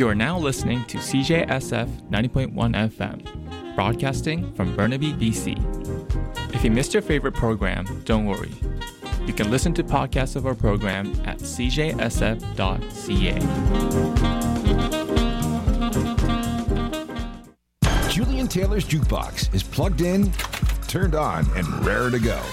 You are now listening to CJSF 90.1 FM, broadcasting from Burnaby, BC. If you missed your favorite program, don't worry. You can listen to podcasts of our program at cjsf.ca. Julian Taylor's Jukebox is plugged in, turned on, and raring to go.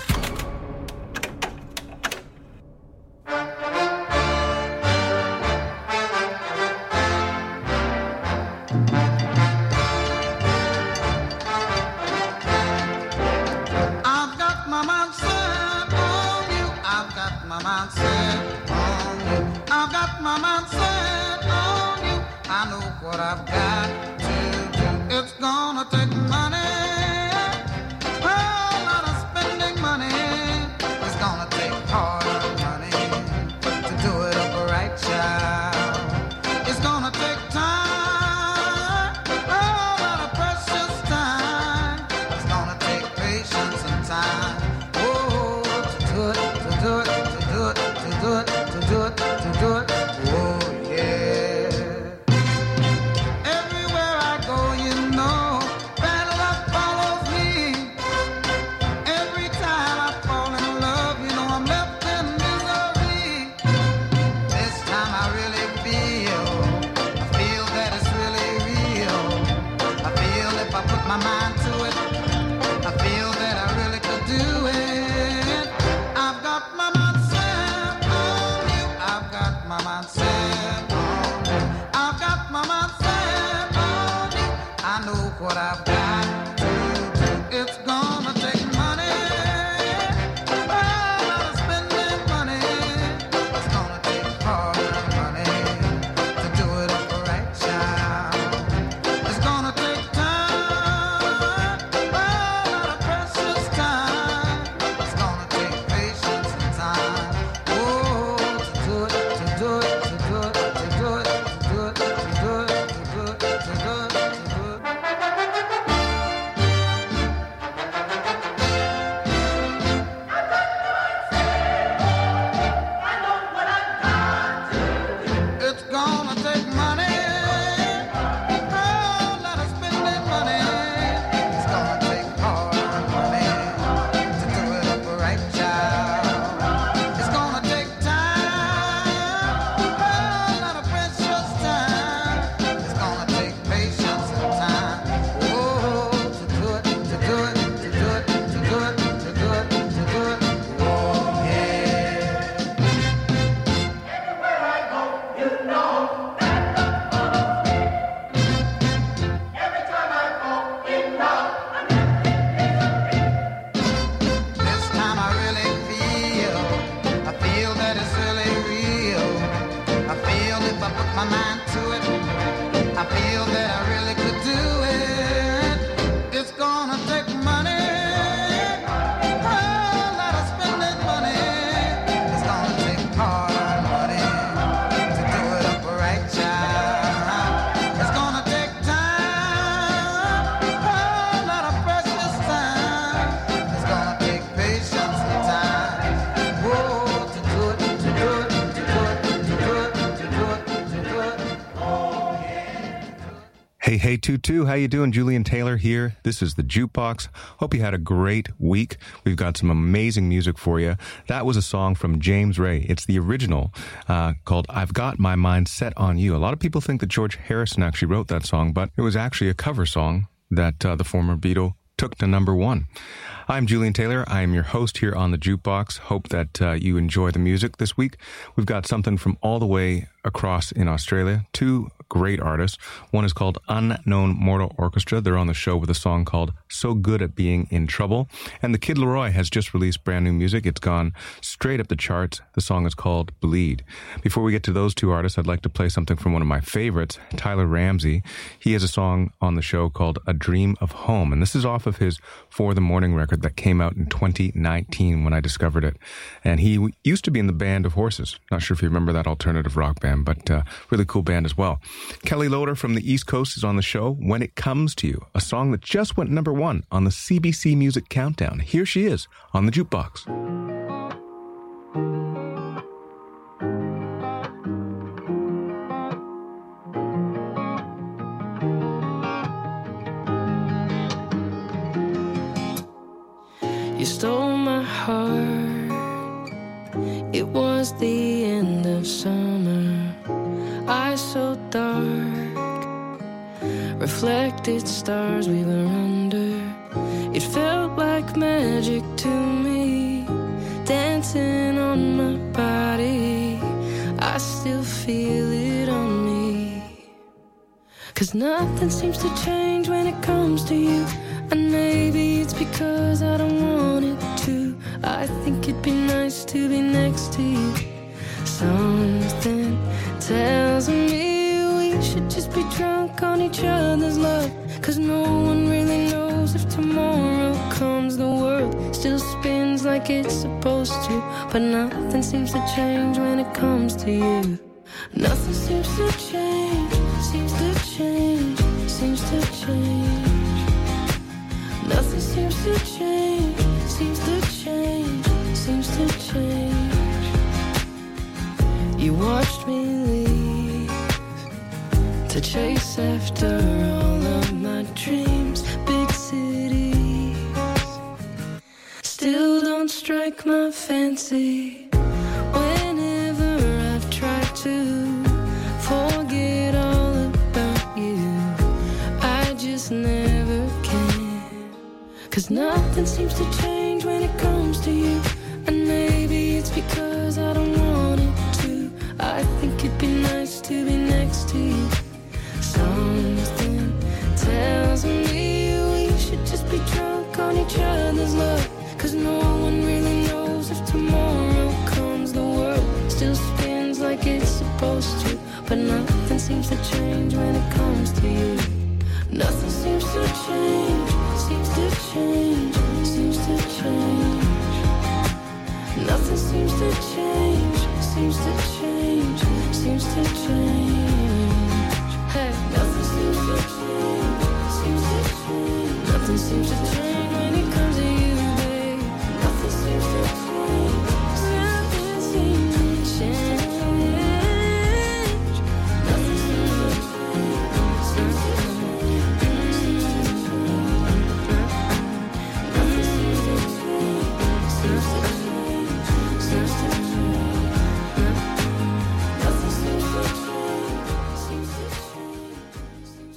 Hey, 22, how you doing? Julian Taylor here. This is the Jukebox. Hope you had a great week. We've got some amazing music for you. That was a song from James Ray. It's the original called I've Got My Mind Set on You. A lot of people think that George Harrison actually wrote that song, but it was actually a cover song that the former Beatle took to number one. I'm Julian Taylor. I am your host here on the Jukebox. Hope that you enjoy the music this week. We've got something from all the way across in Australia. Two great artists. One is called Unknown Mortal Orchestra. They're on the show with a song called So Good at Being in Trouble. And the Kid Laroi has just released brand new music. It's gone straight up the charts. The song is called Bleed. Before we get to those two artists, I'd like to play something from one of my favorites, Tyler Ramsey. He has a song on the show called A Dream of Home. And this is off of his For the Morning record that came out in 2019 when I discovered it. And he used to be in the Band of Horses. Not sure if you remember that alternative rock band, but really cool band as well. Kelly Loader from the East Coast is on the show. When It Comes to You, a song that just went number one on the CBC Music Countdown. Here she is on the Jukebox. You stole my heart. It was the end of summer. Eyes so dark, reflected stars we were under. It felt like magic to me, dancing on my body. I still feel it on me. 'Cause nothing seems to change when it comes to you. And maybe it's because I don't want it to. I think it'd be nice to be next to you. Something tells me we should just be drunk on each other's love. 'Cause no one really knows if tomorrow comes. The world still spins like it's supposed to. But nothing seems to change when it comes to you. Nothing seems to change, seems to change, seems to change. Nothing seems to change, seems to change, seems to change. You watched me leave to chase after all of my dreams. Big cities still don't strike my fancy. Whenever I've tried to forget all about you, I just never can. 'Cause nothing seems to change when it comes to you. And maybe it's because I don't want it to. I think it'd be nice to be next to you. Something tells me we should just be drunk on each other's love. 'Cause no one really knows if tomorrow comes. The world still spins like it's supposed to. But nothing seems to change when it comes to you. Nothing seems to change, seems to change, seems to change. Nothing seems to change, seems to change, seems to change. Hey, nothing seems to change, seems to change. Nothing seems to change when it comes to you, babe. Nothing seems to change, nothing seems to change. Nothing seems to change, seems to change. Nothing seems to change, seems to change, seems to change. Nothing seems to change, seems to change.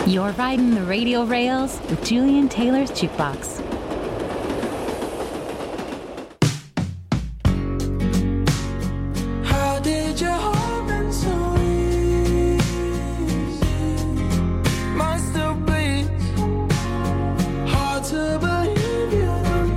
You're riding the radio rails with Julian Taylor's Jukebox. How did your heart been so easy? Mine still bleeds. Hard to believe you don't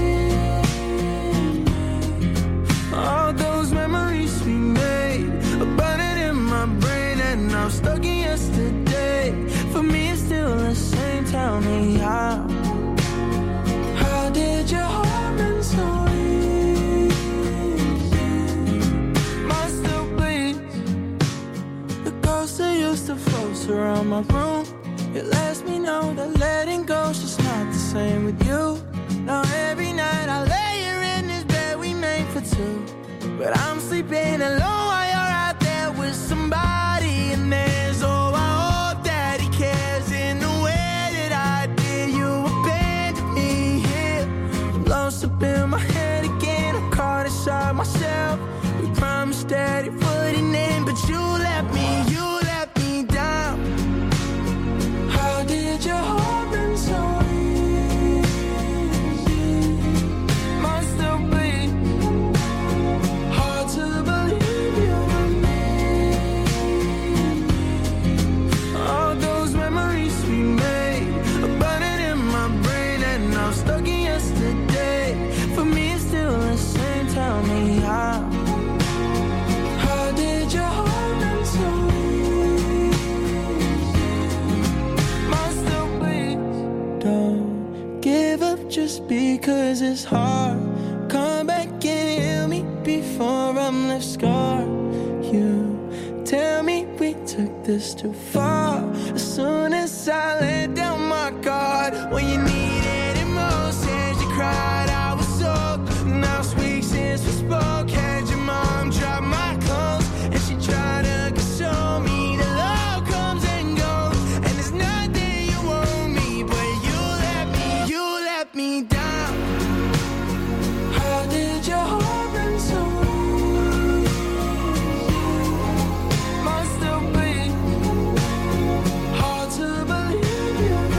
need me. All those memories we made are burning in my brain, and I'm stuck in yesterday. For me, it's still the same. Tell me how. How did your heart been so easy? Mine still bleeds. The ghost that used to float around my room, it lets me know that letting go's just not the same with you. Now every night I lay here in this bed we made for two, but I'm sleeping alone while you're out there with somebody. And there's oh, I hope that he cares in the way that I did. You abandoned me here. I'm lost up in my head again. I'm caught inside myself. We promised that it wouldn't end, but you let me down. How did your heart been so easy? Mine still bleeds. Hard to believe you don't need me. All those memories we made are burning in my brain, and I'm stuck in yesterday. For me, it's still the same. Tell me how. How did your heart been so easy? Mine still bleeds. Don't give up just because it's hard. Come back and heal me before I'm left scarred. You tell me we took this too far. As soon as I let down my guard, when you needed it most, said you cried, I was soaked. Now it's weeks since we spoke. Had your mom drop my clothes, and she tried to console me. The love comes and goes, and there's nothing you owe me, but you let me down. How did your heart been so easy? Mine still bleeds. Hard to believe you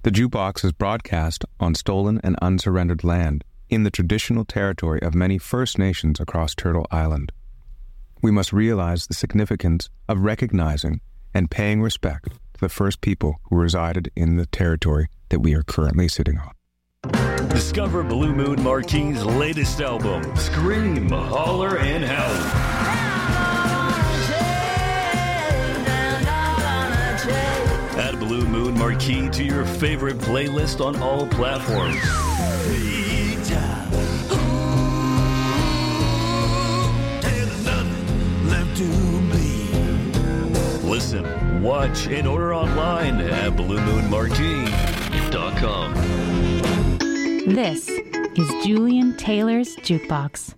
The Jukebox is broadcast on stolen and unsurrendered land in the traditional territory of many First Nations across Turtle Island. We must realize the significance of recognizing and paying respect to the first people who resided in the territory that we are currently sitting on. Discover Blue Moon Marquis's latest album, Scream, Holler, and Howl. Add Blue Moon Marquis to your favorite playlist on all platforms. Listen, watch, and order online at BlueMoonMarquis.com. This is Julian Taylor's Jukebox.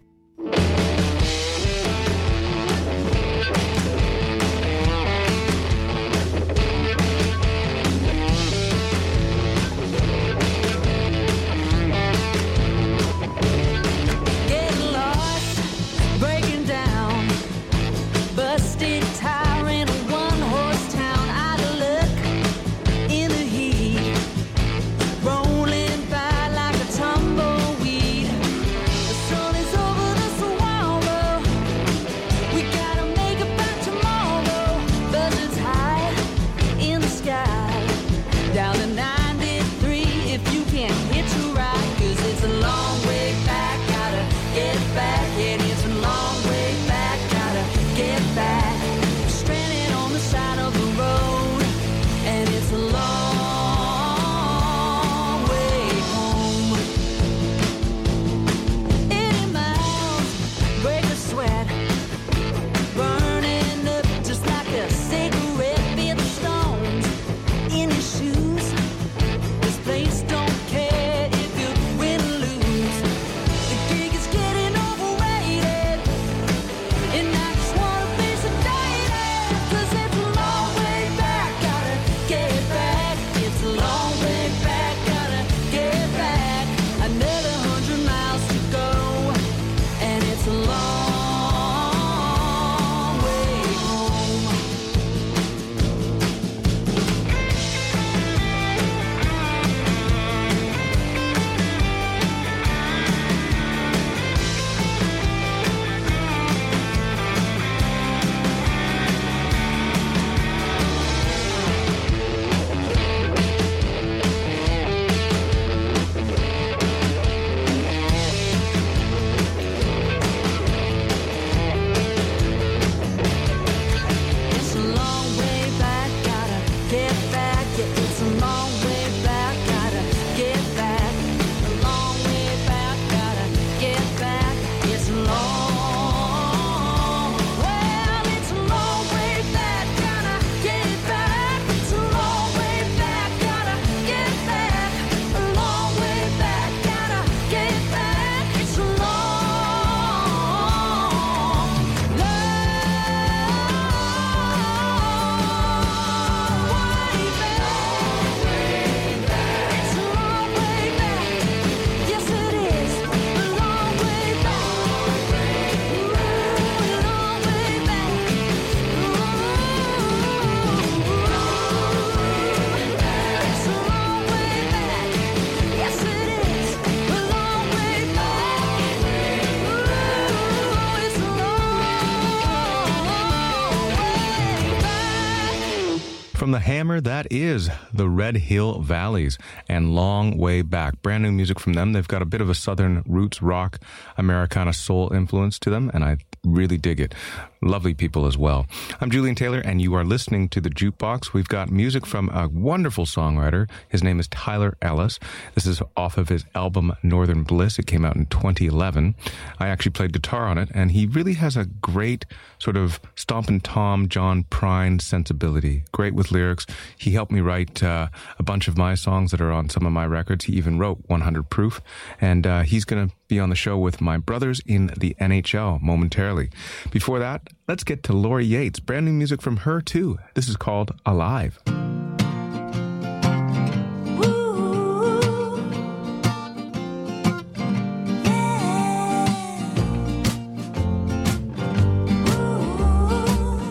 From the hammer, that is the Red Hill Valleys and Long Way Back. Brand new music from them. They've got a bit of a southern roots rock, Americana soul influence to them, and I really dig it. Lovely people as well. I'm Julian Taylor, and you are listening to The Jukebox. We've got music from a wonderful songwriter. His name is Tyler Ellis. This is off of his album Northern Bliss. It came out in 2011. I actually played guitar on it, and he really has a great sort of Stompin' Tom, John Prine sensibility. Great with lyrics. He helped me write a bunch of my songs that are on some of my records. He even wrote 100 Proof, and he's going to be on the show with my brothers in the NHL momentarily. Before that, let's get to Lori Yates. Brand new music from her, too. This is called Alive.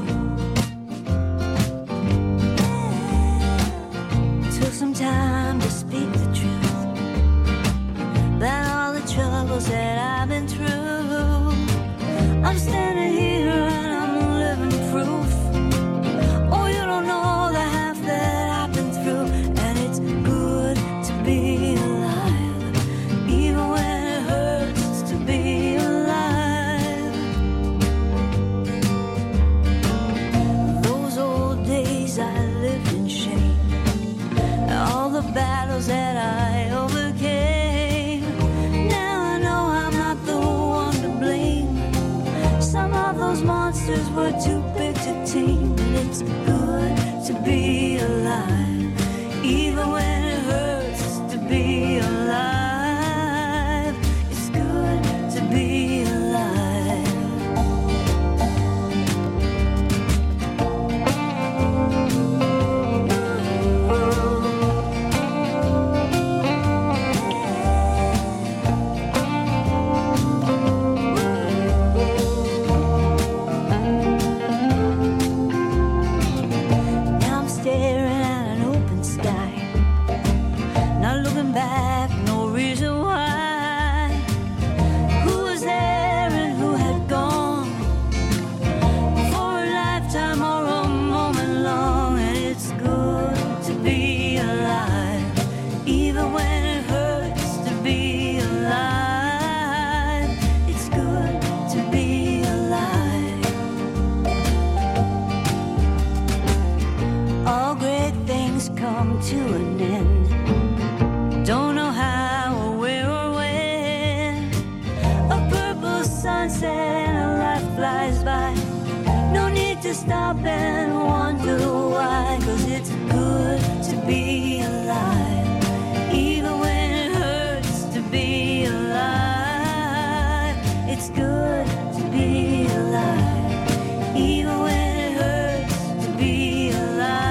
Took some time to that I overcame. Now I know I'm not the one to blame. Some of those monsters were too big to tame. And it's good to be alive, even when it hurts to be alive. It's good to be alive. Back, no reason why. Who was there and who had gone for a lifetime or a moment long? And it's good to be alive, even when it hurts to be alive. It's good to be alive. All great things come to an end. Don't know how or where or when. A purple sunset and a life flies by. No need to stop and wonder why. 'Cause it's good to be alive, even when it hurts to be alive. It's good to be alive, even when it hurts to be alive.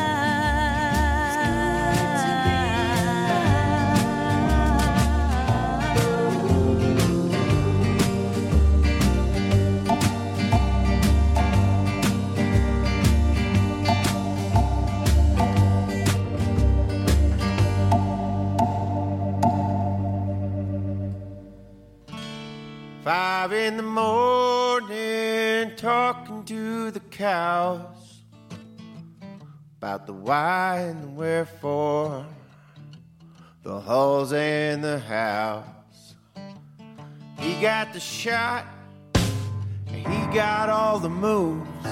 Five in the morning, talking to the cows about the why and the wherefore, the hulls and the house. He got the shot, and he got all the moves.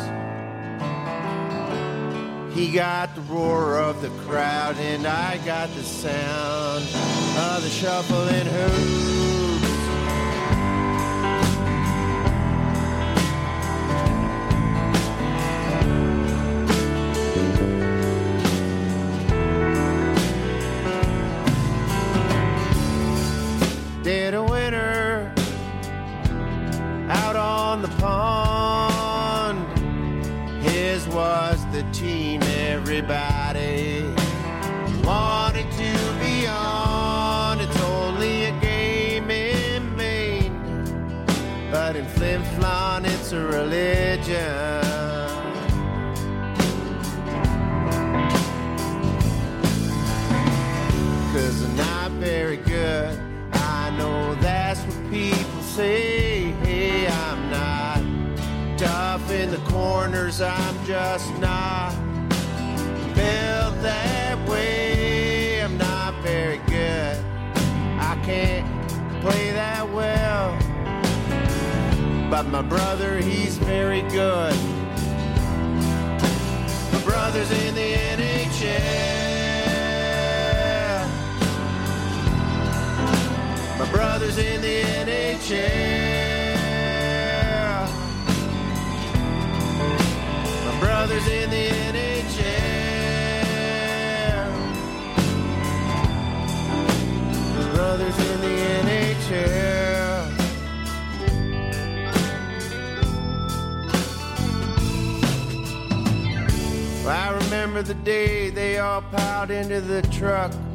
He got the roar of the crowd, and I got the sound of the shuffling hooves. Dead of winter, out on the pond. His was the team everybody wanted to be on. It's only a game in Maine, but in Flin Flon it's a religion. 'Cause they're not very good, I know that's what people say. Hey, I'm not tough in the corners, I'm just not built that way. I'm not very good, I can't play that well, but my brother, he's very good. My brother's in the NHL. My brother's in the NHL. My brother's in the NHL. My brother's in the NHL. Well, I remember the day they all piled into the truck